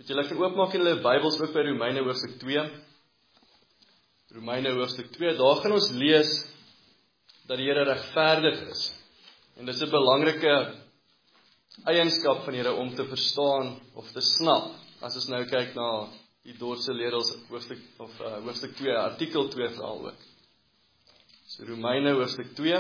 Julle kan oopmaak in julle Bybels ook by Romeine hoofstuk 2. Romeine hoofstuk 2, daar gaan ons lees dat die Here regverdig is. En dit is 'n belangrike eienskap van die Here om te verstaan of te snap. As ons nou kyk na die Dordtse Ledels hoofstuk 2, artikel 2 veral ook. So Romeine hoofstuk 2.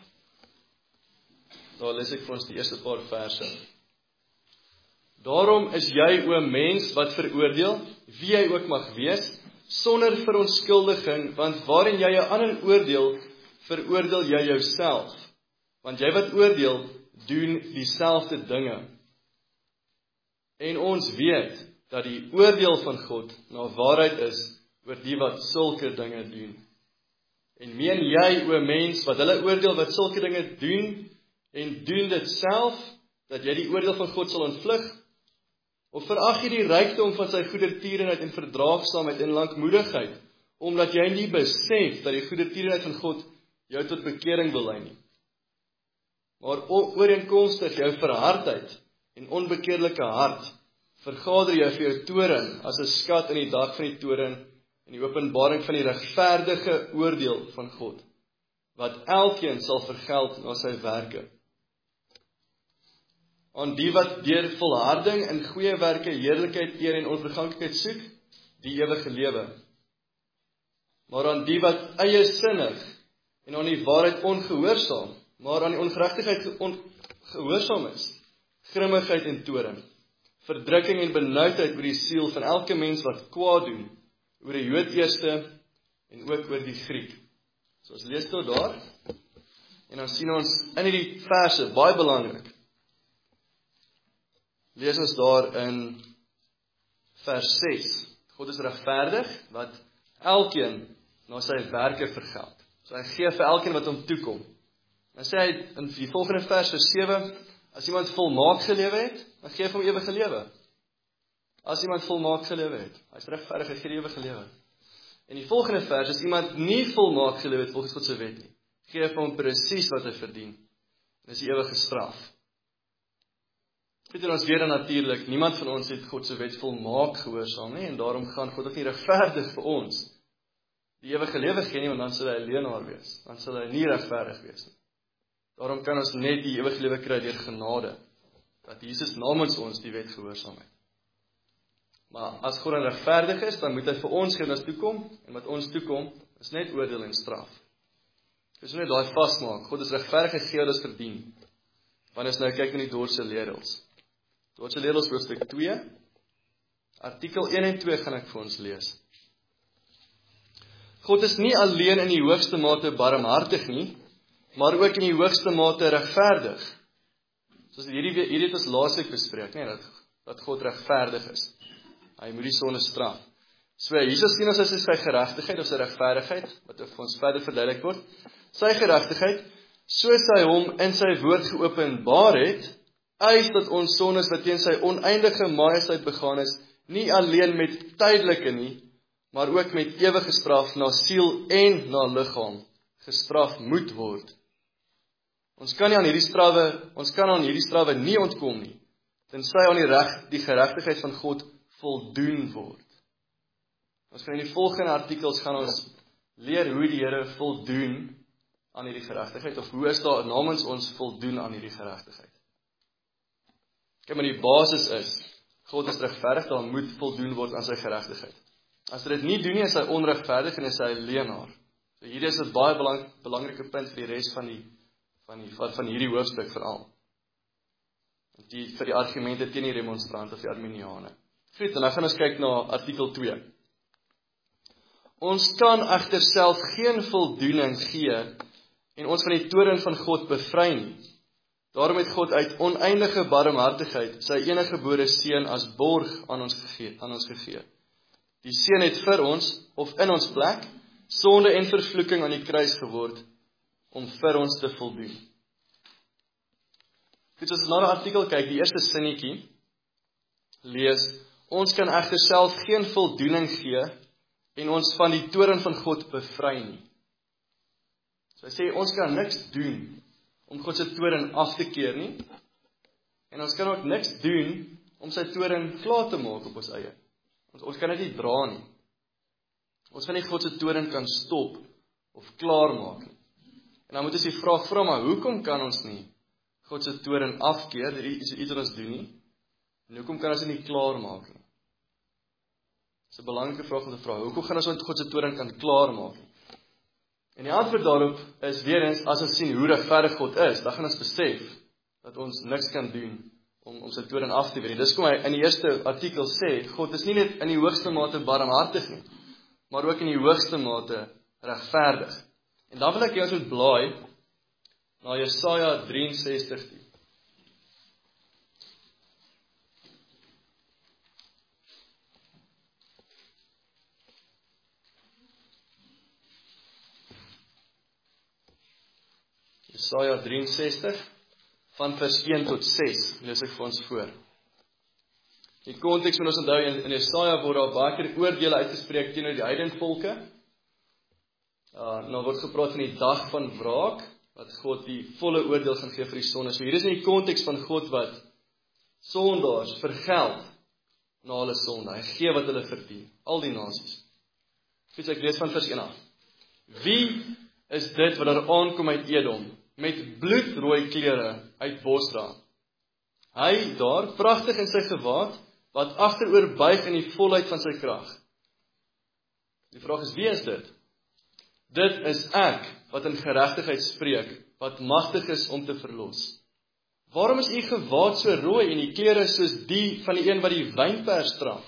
Daar lees ek vir ons die eerste paar verse. Daarom is jy, o mens, wat veroordeel, wie jy ook mag wees, sonder verontskuldiging, want waarin jy 'n ander oordeel, veroordeel jy jouself. Want jy wat oordeel, doen dieselfde dinge. En ons weet dat die oordeel van God na waarheid is oor die wat sulke dinge doen. En meen jy, o mens, wat hulle oordeel wat sulke dinge doen, en doen dit self, dat jy die oordeel van God sal ontvlug? Of verag jy die rykdom van sy goedertierenheid en verdraagsaamheid en lankmoedigheid, omdat jy nie besef dat die goedertierenheid van God jou tot bekering wil lei nie? Maar ooreenkomstig jou verhardheid en onbekeerlike hart, vergader jy vir jou toorn as 'n skat in die dag van die toorn en die openbaring van die regverdige oordeel van God, wat elkeen sal vergeld na sy werke. Aan die wat deur volharding in goeie werke heerlikheid, eer en onverganklikheid soek, die ewige lewe. Maar aan die wat eiesinnig en aan die waarheid ongehoorsaam, maar aan die ongeregtigheid gehoorsaam is, grimmigheid en toorn, verdrukking en benoudheid oor die siel van elke mens wat kwaad doen, oor die Jood eerste en ook oor die Griek. So ons lees tot daar, en dan sien ons in hierdie verse, baie belangrik, lees ons daar in vers 6. God is regverdig, wat elkeen na sy werke vergeld. So hy gee vir elkeen wat hom toekom. Dan sê hy in die volgende vers 7, as iemand volmaak gelewe het, dan gee hy hom ewige lewe. As iemand volmaak gelewe het, hy is regverdig, hy gee die ewige lewe. En die volgende vers, as iemand nie volmaak gelewe het volgens God se wet nie, gee hy hom presies wat hy verdien. Dis die ewige straf. Weet ons weer dan natuurlik, niemand van ons het God se wet volmaak gehoorsaam nie, en daarom gaan God ook nie regverdig vir ons die ewige lewe gee nie, want dan sal hy 'n leienaar wees, dan sal hy nie regverdig wees nie. Daarom kan ons net die ewige lewe kry deur genade, dat Jesus namens ons die wet gehoorsaam het. Maar as God dan regverdig is, dan moet hy vir ons gee wat toekom, en wat ons toekom, is net oordeel en straf. Dis net daai vasmaak, God is regverdig en gee wat ons verdien. Wanneer ons nou kyk in die Dordtse Ledels. Dordtse Ledels hoofstuk 2, artikel 1 en 2 gaan ek vir ons lees. God is nie alleen in die hoogste mate barmhartig nie, maar ook in die hoogste mate regverdig. Soos hierdie het ons laasweek bespreek, nee, dat God regverdig is. Hy moet die sonde straf. So Jesus sien ons as sy geregtigheid of sy regverdigheid, wat vir ons verder verduidelik word. Sy geregtigheid, soos hy hom in sy woord geopenbaar het, eis dat ons sondes wat teen sy oneindige majesteit begaan is, nie alleen met tydelike nie, maar ook met ewige straf na siel en na liggaam gestraf moet word. Ons kan aan hierdie strawwe nie ontkom nie, tensy aan die geregtigheid van God voldoen word. Ons kan in die volgende artikels gaan ons leer hoe die Here voldoen aan hierdie geregtigheid, of hoe is daar namens ons voldoen aan hierdie geregtigheid. Kyk, maar die basis is, God is regverdig, dan moet voldoen word aan sy geregtigheid. As dit nie doen nie, is hy onregverdig en is hy 'n leienaar. So hierdie is 'n baie belangrike punt vir die res van hierdie hoofstuk veral. Vir die argumente teen die remonstrante of die arminiane. Goed, en nou gaan ons kyk na artikel 2. Ons kan egter self geen voldoening gee en ons van die toorn van God bevry nie. Daarom het God uit oneindige barmhartigheid sy eniggebore seun as borg aan ons gegee. Die seun het vir ons, of in ons plek, sonde en vervloeking aan die kruis geword, om vir ons te voldoen. As ons na die artikel kyk, die eerste sinnetjie, lees, ons kan egter self geen voldoening gee, en ons van die toorn van God bevry nie. So hy sê, ons kan niks doen, om God se toorn af te keer nie, en ons kan ook niks doen, om sy toorn klaar te maak op ons eie. Ons kan dit nie dra nie. Ons kan nie God se toorn kan stop of klaar maak nie. En dan moet ons die vraag vra, maar hoekom kan ons nie God se toorn afkeer, dit is iets wat ons doen nie, en hoekom kan ons dit nie klaar maak nie? Dit is 'n belangrike vraag om te vra, hoekom gaan ons met God se toorn kan klaar maak nie? En die antwoord daarop is weer eens, as ons sien hoe regverdig God is, dan gaan ons besef, dat ons niks kan doen, om sy toorn af te weer. Dis kom hy in die eerste artikel sê, God is nie net in die hoogste mate barmhartig nie, maar ook in die hoogste mate regverdig. En dan wil ek jou moet blaai na Jesaja 63 toe. Jesaja 63 van vers 1 tot 6 lees ek vir ons voor. Die konteks moet ons onthou, in Jesaja word daar baie keer oordeele uitgespreek teenoor die heidenvolke. Nou word gepraat van die dag van wraak, wat God die volle oordeel gaan gee vir die sonde. So hier is in die konteks van God wat sondaars vergeld na hulle sonde. Hy gee wat hulle verdien, al die nasies. Ek lees van vers 1 af. Wie is dit wat daar aankom uit Edom, met bloedrooi klere uit Bosra? Hy daar, pragtig in sy gewaad, wat agteroor buig in die volheid van sy krag. Die vraag is, wie is dit? Dit is ek, wat in geregtigheid spreek, wat magtig is om te verlos. Waarom is u gewaad so rooi en die klere soos die van die een wat die wynpers straf?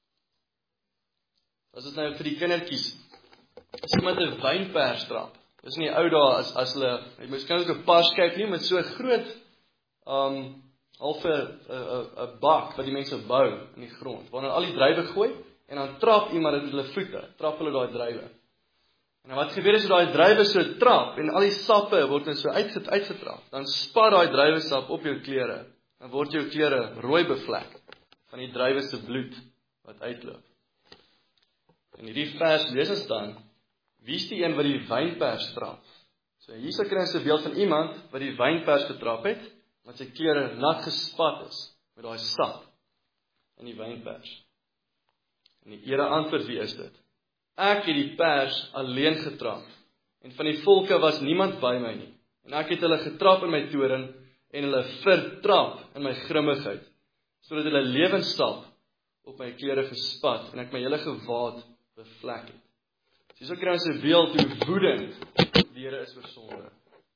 As dit nou vir die kindertjies, as iemand 'n wynpers straf, dis in die ou dae as hulle, jy moes kan ook 'n parskyp nie, met so 'n groot, half 'n bak wat die mense bou in die grond, waar hulle al die druiwe gooi, en dan trap iemand dit met hulle voete, trap hulle daai druiwe. En wat gebeur as daai druiwe so trap, en al die sappe word net so uitgetrap, dan spat daai druiwesap op jou klere, dan word jou klere rooi bevlek, van die druiwe se bloed, wat uitloop. En hierdie vers lees ons dan, wie is die een wat die wynpers trap? So hier kry ons 'n beeld van iemand, wat die wynpers getrap het, wat sy klere nat gespat is, met daai sap, in die wynpers. En die Here antwoord, wie is dit? Ek het die pers alleen getrap, en van die volke was niemand by my nie. En ek het hulle getrap in my toorn, en hulle vertrap in my grimmigheid, sodat hulle lewenssap op my klere gespat, en ek my hele gewaad bevlek het. So kry ons 'n beeld hoe woedend die Here is oor sonde.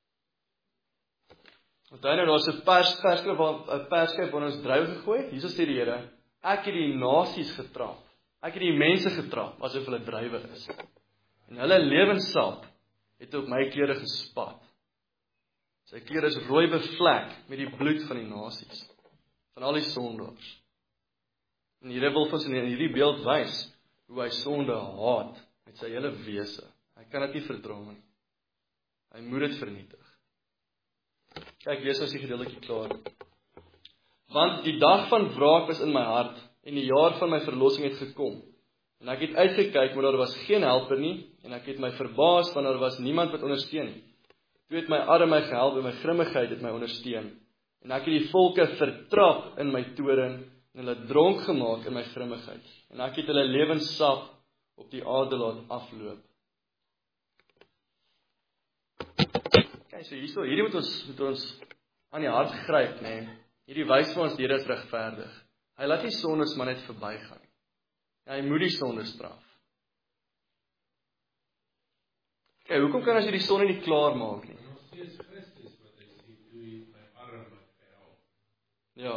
Onthou nou, daar's 'n perskyp waar ons druiwe gegooi, hier sê die Here, ek het die nasies getrap, ek het die mense getrap, asof hulle druiwe is. En hulle lewenssap het op my klere gespat. Sy klere is rooi bevlek met die bloed van die nasies, van al die sondaars. En die Here wil vir ons in hierdie beeld wys, hoe hy sonde haat, met sy hele wese. Hy kan dit nie verdra nie. Hy moet dit vernietig. Kyk, lees ons die gedeeltjie klaar. Want die dag van wraak was in my hart, en die jaar van my verlossing het gekom. En ek het uitgekyk, maar daar was geen helper nie, en ek het my verbaas, want daar was niemand wat ondersteun nie. Toe het my arm my gehelp, en my grimmigheid het my ondersteun. En ek het die volke vertrap in my toorn, en hulle dronk gemaak in my grimmigheid. En ek het hulle lewenssap op die aarde laat afloop. Kyk, so hierdie moet ons aan die hart gryp, nee. Hierdie wys vir ons, die Here is regverdig. Hy laat nie sondes maar net verbygaan. Hy moet die sonde straf. Kyk, hoekom kan ons hierdie sonde nie klaar maak nie? Ja.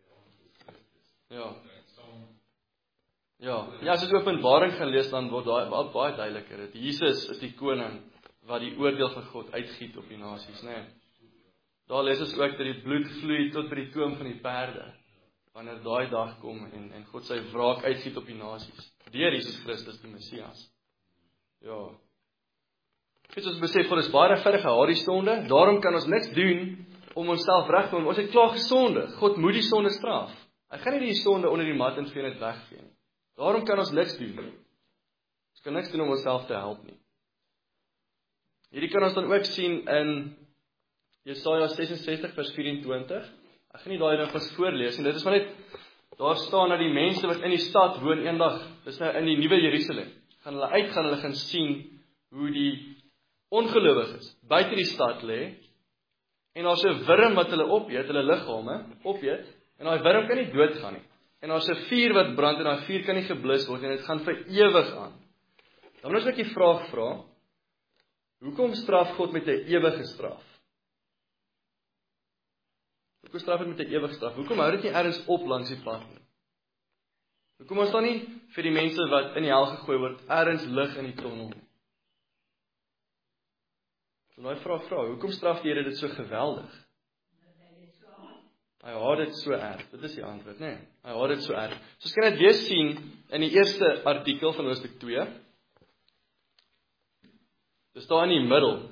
Ja, as jy Openbaring gaan lees, dan word daai baie duideliker. Dat Jesus is die koning wat die oordeel van God uitgiet op die nasies, né? Daar lees ons ook dat die bloed vloei tot by die toom van die perde, wanneer daai dag kom en God sy wraak uitgiet op die nasies, deur Jesus Christus die Messias. Ja. Ons besef God is baie regverdig, hy haat die sonde, daarom kan ons niks doen om onsself reg te maak. Ons het klaar gesondig. God moet die sonde straf. Hy gaan nie die sonde onder die mat en vee net weggee nie. Daarom kan ons niks doen. Ons kan niks doen om onsself te help nie. Hierdie kan ons dan ook sien in Jesaja 66 vers 24. Ek gaan nie daai nou vas voorlees nie. Dit is maar net Daar staan dat die mense wat in die stad woon eendag, dis nou in die nuwe Jerusalem, gaan hulle uitgaan, hulle gaan sien hoe die ongelowiges buite die stad lê, en daar's 'n wurm wat hulle opeet, hulle liggame opeet, en daai wurm kan nie doodgaan nie. En daar's 'n vuur wat brand, en daai vuur kan nie geblus word, en dit gaan vir ewig aan. Dan moet ons net die vraag vra, hoekom straf God met 'n ewige straf? Hoekom straf hy met 'n ewige straf? Hoekom hou dit nie ergens op langs die pad nie? Hoekom ons dan nie vir die mense wat in die hel gegooi word, ergens lig in die tonnel nie? So nou vra, hoekom straf die Here dit so geweldig? Hy haat dit so erg, dit is die antwoord, nee. Hy haat dit so erg. So ons kan dit weer sien in die eerste artikel van hoofstuk 2. Dit staan in die middel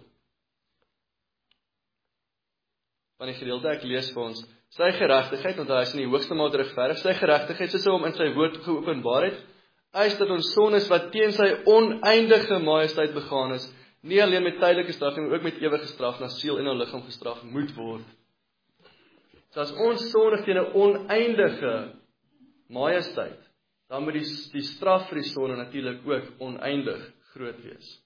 van die gedeelte, ek lees vir ons, sy geregtigheid, want hy is in die hoogste mate regverdig, sy geregtigheid, soos hy hom in sy woord geopenbaar het, eis dat ons sondes wat teen sy oneindige majesteit begaan is, nie alleen met tydelike straf, maar ook met ewige straf, na siel en na liggaam gestraf moet word. So as ons sondig teen 'n oneindige majesteit, dan moet die straf vir die sonde natuurlik ook oneindig groot wees.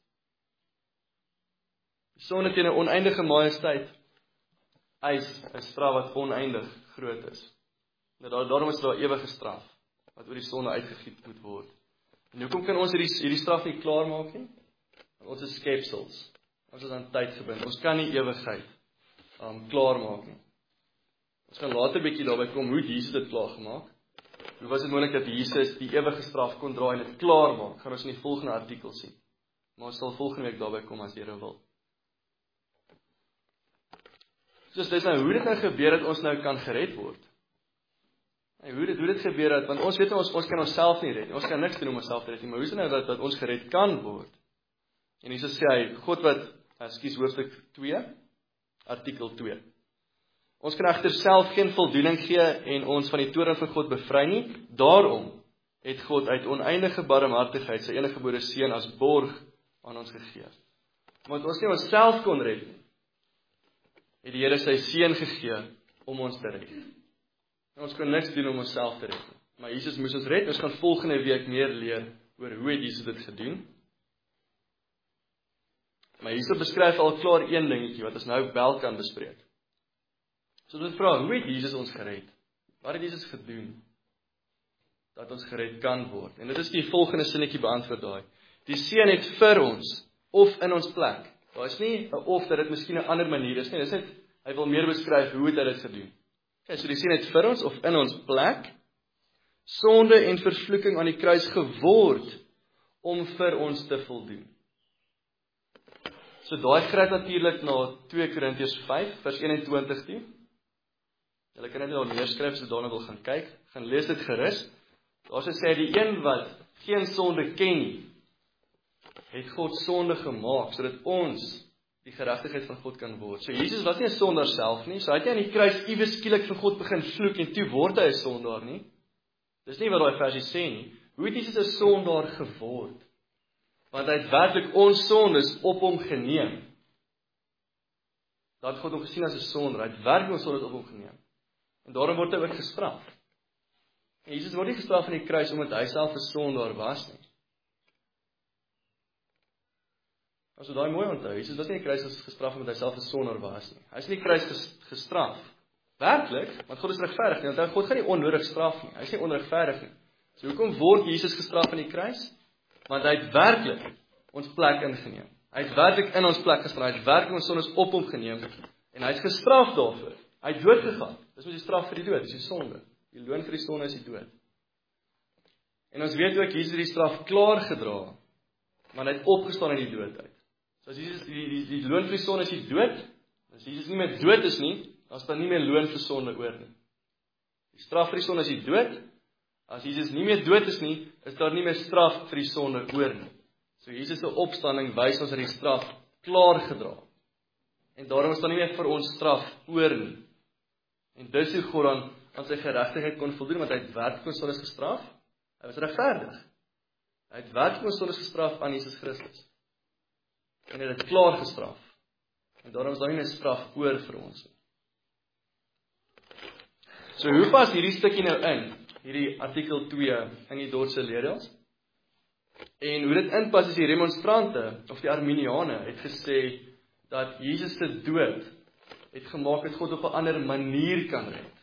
Die sonde teen 'n oneindige majesteit eis 'n straf wat oneindig groot is. Daarom is daar ewige straf wat oor die sonde uitgegiet moet word. En hoekom kan ons hierdie straf nie klaarmaak nie? Want ons is skepsels. Ons is aan tyd gebind. Ons kan nie ewigheid klaarmaak nie. Ons gaan later 'n bietjie daarby kom hoe Jesus dit klaar gemaak. Hoe was dit moontlik dat Jesus die ewige straf kon dra en dit klaarmaak? Gaan ons in die volgende artikel sien. Maar ons sal volgende week daarby kom as die Here wil. So dis nou hoe dit nou gebeur dat ons nou kan gered word. Hoe dit gebeur het, want ons weet ons kan onsself nie red nie. Ons kan niks doen om onsself te red nie, maar hoe is dit nou dat ons gered kan word? En Jesus sê hy, God wat, hoofstuk 2, artikel 2. Ons kan egter self geen voldoening gee en ons van die toorn van God bevry nie. Daarom het God uit oneindige barmhartigheid sy eniggebore seun as borg aan ons gegee. Want ons nie onsself kon red nie, het die Here sy seun gegee om ons te red. En ons kan niks doen om onsself te red nie. Maar Jesus moes ons red. Ons gaan volgende week meer leer oor hoe het Jesus dit gedoen. Maar hierso beskryf al klaar een dingetjie wat ons nou wel kan bespreek. So ons vra, hoe het Jesus ons gered? Wat het Jesus gedoen dat ons gered kan word? En dit is die volgende sinnetjie beantwoord daai. Die seun het vir ons of in ons plek. Daar is nie 'n of dat dit miskien 'n ander manier is nie. Dis net hy wil meer beskryf hoe het hy dit gedoen. Okay, so die seun het vir ons of in ons plek sonde en vervloeking aan die kruis geword om vir ons te voldoen. So daai gryp natuurlik na 2 Korintiërs 5 vers 21 toe. Julle kan dit nou neerskryf as jy daarna wil gaan kyk, gaan lees dit gerus. Daar sê die een wat geen sonde ken nie, het God sonde gemaak sodat ons die geregtigheid van God kan word. So Jesus was nie 'n sondaar self nie, so hy het nie aan die kruis iewes skielik vir God begin vloek en toe word hy 'n sondaar nie. Dis nie wat daai versie sê nie. Hoe het Jesus 'n sondaar geword? Want hy het werklik ons sondes op hom geneem. Dat God hom gesien as 'n sondaar, hy het werklik ons sondes op hom geneem. En daarom word hy ook gestraf. En Jesus word nie gestraf aan die kruis omdat hy self 'n sondaar was nie. As jy daai mooi onthou, Jesus was nie die kruis gestraf omdat hy self 'n sondaar was nie. Hy is nie die kruis gestraf. Werklik, want God is regverdig nie. Want God gaan nie onnodig straf nie. Hy is nie onregverdig nie. So hoekom word Jesus gestraf aan die kruis? Want hy het werklik ons plek ingeneem. Hy het werklik in ons plek gestraf. Hy het werklik ons sondes op hom geneem en hy het gestraf daarvoor. Hy het dood gegaan. Dis wat die straf vir die dood, dis die sonde. Die loon vir die sonde is die dood. En ons weet ook Jesus het die straf klaar gedra, want hy het opgestaan uit die dood uit. So as Jesus die loon vir die sonde is die dood, as Jesus nie meer dood is nie, dan is daar nie meer loon vir sonde oor nie. Die straf vir die sonde is die dood. As Jesus nie meer dood is nie, is daar nie meer straf vir die sonde oor nie. So Jesus se opstanding wys ons dat die straf klaar gedra. En daarom is daar nie meer vir ons straf oor nie. En dis hoe God dan aan sy geregtigheid kon voldoen, want hy het werklik ons sondes gestraf. Hy was regverdig. Hy het werklik ons sondes gestraf aan Jesus Christus. En hy het dit klaar gestraf. En daarom is daar nie meer straf oor vir ons nie. So hoe pas hierdie stukkie nou in hierdie artikel 2 in die Dordtse leerreëls. En hoe dit inpas is die remonstrante, of die Arminiane, het gesê, dat Jesus se dood het gemaak dat God op 'n ander manier kan red.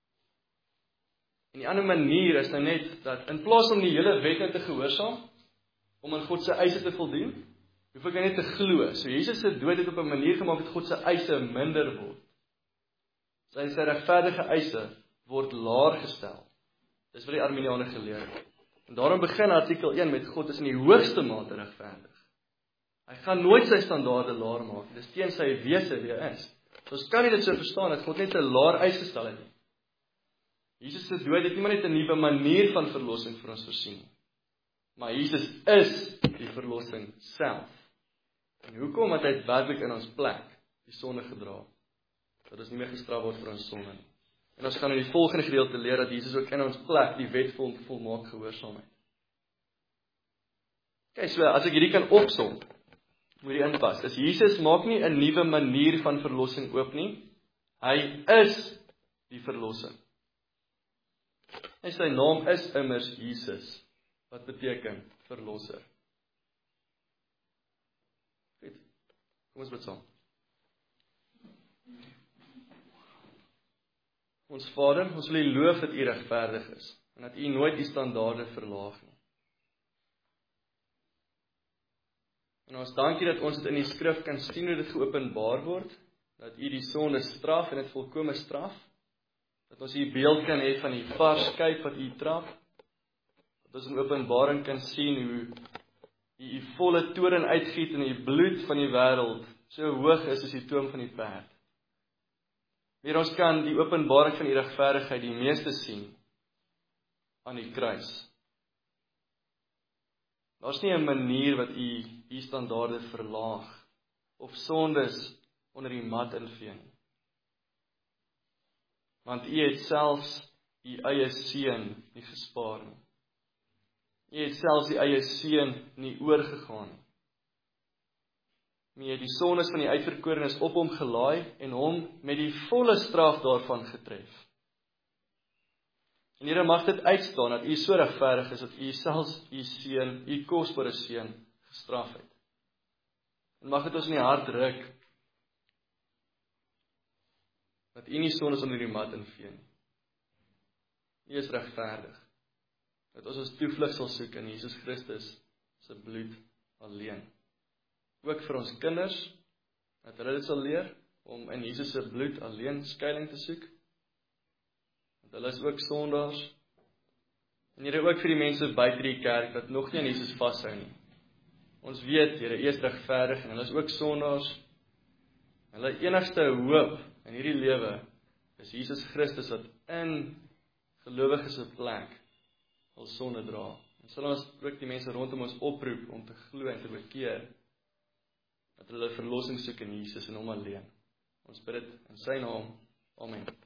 En die ander manier is nou net, dat in plaas om die hele wet nou te gehoorsaam, om aan God se eise te voldoen, hoef ek net te glo. So Jesus se dood het op 'n manier gemaak dat God se eise minder word. Sy regverdige eise word laag gestel. Dis wat die Arminiane geleer het. En daarom begin artikel 1 met God is in die hoogste mate regverdig. Hy gaan nooit sy standaarde laag maak. Dis teen sy wese wie hy is. So ons kan nie dit so verstaan dat God net 'n laag eis gestel het nie. Jesus se dood het nie maar net 'n nuwe manier van verlossing vir ons voorsien nie. Maar Jesus is die verlossing self. En hoekom? Want hy het werklik in ons plek die sonde gedra. Dat ons nie meer gestraf word vir ons sonde nie. En ons gaan in die volgende gedeelte leer dat Jesus ook in ons plek die wet volmaak gehoorsaam het. Okay, so as ek hierdie kan opsom, moet die inpas. Is Jesus maak nie 'n nuwe manier van verlossing oop nie. Hy is die verlossing. En sy naam is immers Jesus, wat beteken verlosser. Goed. Kom ons bid saam. Ons Vader, ons wil U loof dat U regverdig is en dat U nooit U standaarde verlaag nie. En ons dankie dat ons dit in die skrif kan sien hoe dit geopenbaar word, dat U die sonde straf en dit volkome straf, dat ons hier beeld kan hê van die varskyp wat U trap, dat ons in openbaring kan sien hoe U volle toorn uitgiet en die bloed van die wêreld so hoog is as die toom van die perd. Weer ons kan die openbaring van U regverdigheid die meeste sien aan die kruis. Daar's nie 'n manier wat U standaarde verlaag of sondes onder die mat invee nie. Want U het selfs U eie seun nie gespaar nie. U het selfs U eie seun nie oorgegaan nie. Maar U het die sondes van die uitverkorenes op hom gelaai en hom met die volle straf daarvan getref. En Here, mag dit uitstaan dat U so regverdig is dat U selfs U seun, U kosbare seun gestraf het. En mag dit ons in die hart druk dat U nie sondes onder die mat invee nie. U is regverdig. Dat ons toevlug sal soek in Jesus Christus se bloed alleen. Ook vir ons kinders, dat hulle dit sal leer om in Jesus se bloed alleen skuiling te soek. Want hulle is ook sondaars. En Here, ook vir die mense buite die kerk wat nog nie aan Jesus vashou nie. Ons weet, Here, U is regverdig en hulle is ook sondaars. Hulle enigste hoop in hierdie lewe is Jesus Christus wat in gelowiges se plek al sonde dra. En sal ons ook die mense rondom ons oproep om te glo en te bekeer, dat hulle verlossing soek in Jesus en hom alleen. Ons bid dit in sy naam. Amen.